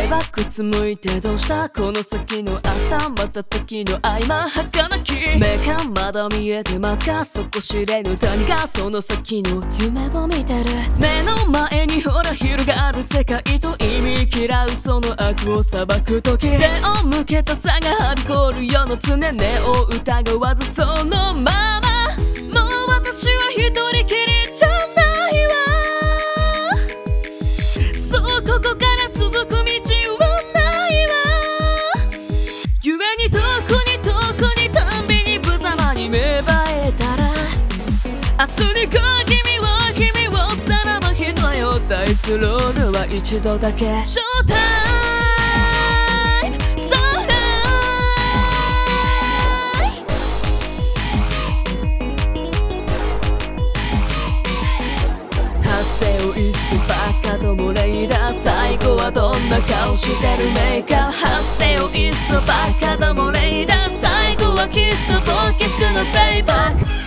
イバックつむいてどうしたこの先の明日また時の合間儚き目がまだ見えてますか底知れぬ谷がその先の夢を見てる目の前にほら広がる世界と意味嫌うその悪を裁く時背を向けた差がはびこる世の常根を疑わずそのままもう私は一人きりじゃないわそうここから続く道はないわ故に遠くにたんびに無様に芽生えたら明日に君をさらば人よ大するのは一度だけショータイム発声をいっそバカどもレイダー最後はどんな顔してるメーカー発声をいっそバカどもレイダー最後はきっと忘却のペイバック